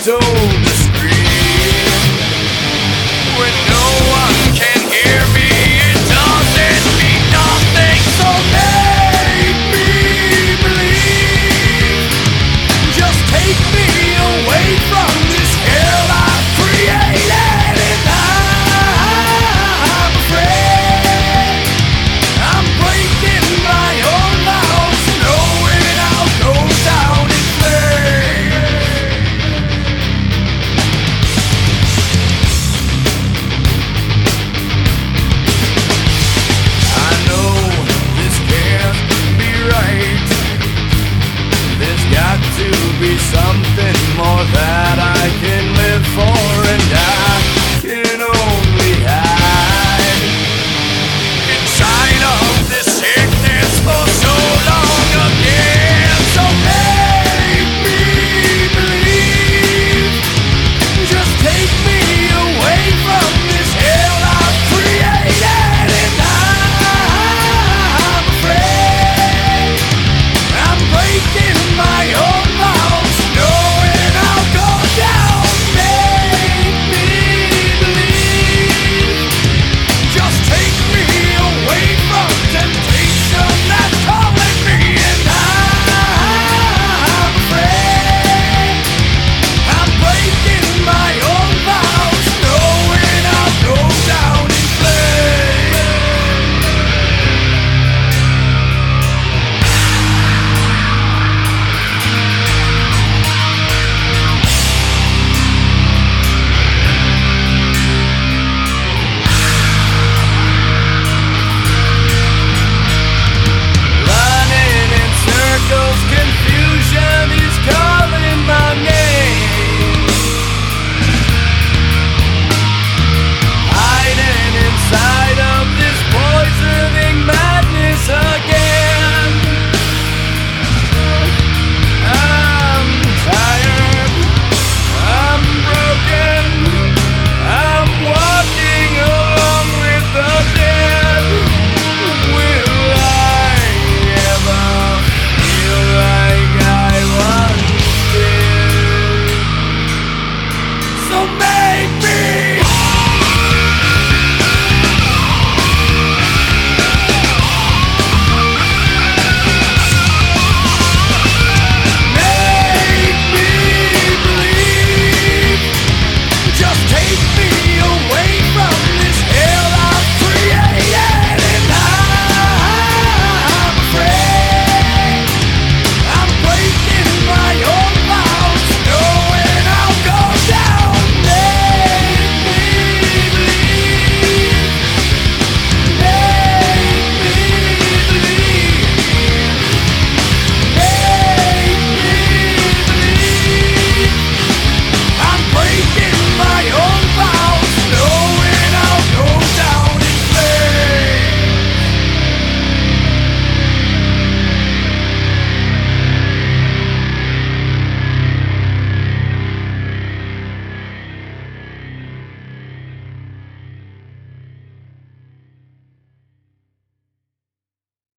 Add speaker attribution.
Speaker 1: told to scream when no one can hear me. It doesn't mean nothing, so make me believe. Just take me away from this hell I've created, and I'm afraid I'm breaking my own laws, knowing I'll go down in flames. I know this can't be right. There's got to be something more that I can